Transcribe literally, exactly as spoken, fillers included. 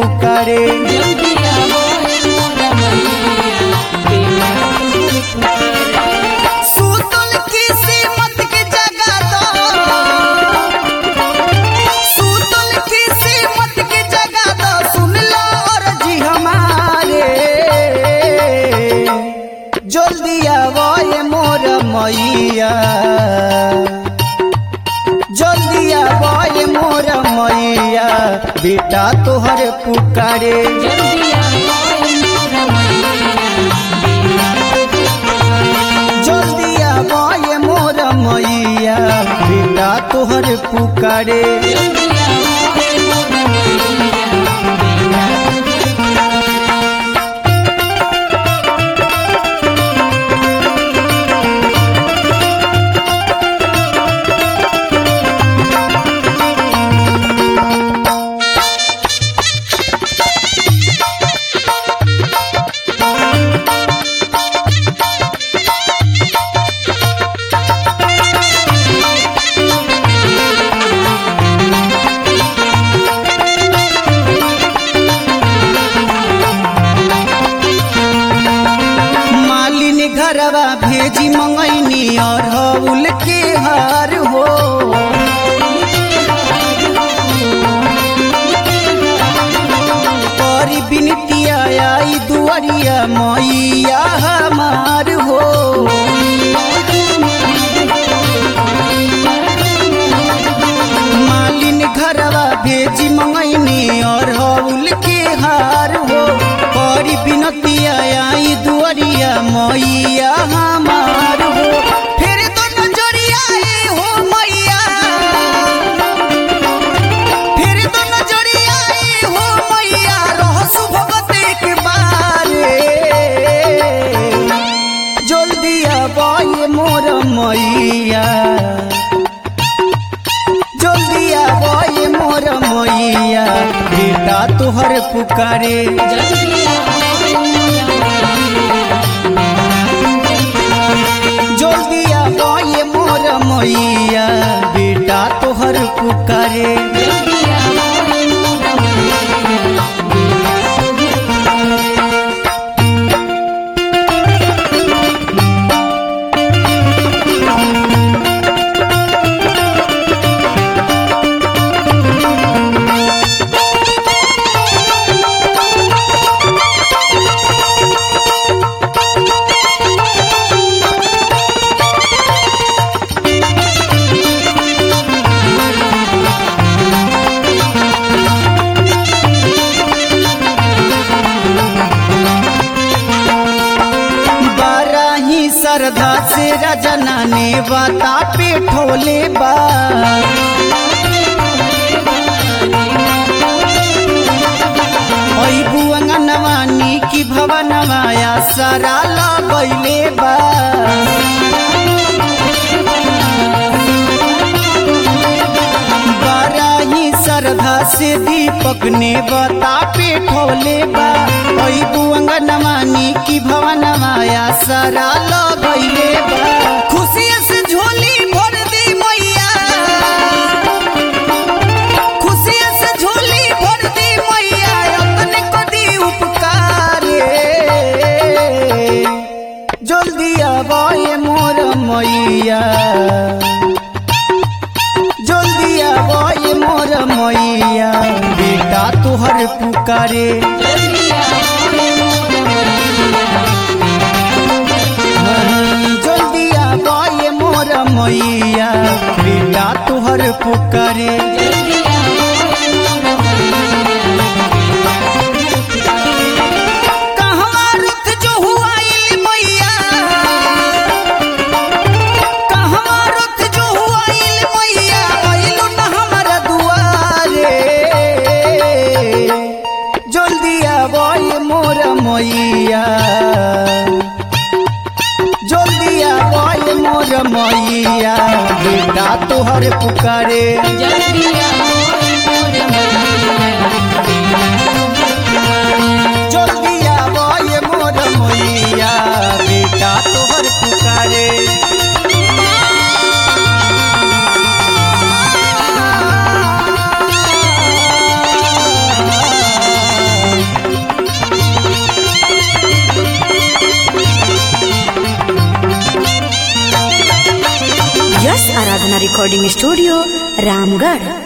पुकारे। सूतल किस्मत के जगा दो, सूतल किस्मत के जगा दो, सुन लो अर्जी हमारे। जल्दी आवो ये मोर मैया, जल्दी आवो ये मोर मैया, बेटा तोहर पुकारे। जल्दी आवो ये मोर मैया, बेटा तोहर पुकारे। घरवा भेजी मंगैनी और हउल के हार हो। करी बिनतिया आई दुआरिया मैया हमार हो। मालिन घरवा भेजी मंगैनी और हउल के हार हो। करी बिनतिया आई दुआरिया मैया हमार हो। फिर तो नजरिया हो मैया, फिर तो नजरिया हो मैया, रहसु भगत के बारे। जल्दी आवो ये मोर मैया, जल्दी आवो ये मोर मैया, बेटा तोहर पुकारे। जल्दी आवो ये मोर मैया, बेटा तोहर पुकारे। श्रद्धा से रजना ने बाता पे ठोले बा। अंगनवानी की भवनवाया सारा लगैले बा। बराही श्रद्धा से दीपक ने बाता पे ठोले बा। अंगनवानी की भवनवाया सारा लगैले बा। खुशी से झोली भर दी मैया, खुशी से झोली भर दी मैया, अपने को दी उपकारे। जल्दी आवो ये मोर मैया, जल्दी आवो ये मोर मैया, बेटा तोहर पुकारे। जल्दी आवो ये मोर मैया, बेटा तोहर पुकारे। कहवा रुत जो हुआ मैया, कहवा रुत जो हुआ मैया, आइलो न हमारा दुआरे। जल्दी आवो ये मोर मैया, जल्दी आवो ये मोर मैया, बेटा तोहर पुकारे। जल्दी आवो ये मोर मैया, जल्दी आवो ये मोर मैया, बेटा तोहर पुकारे। Aradhana recording studio Ramgarh.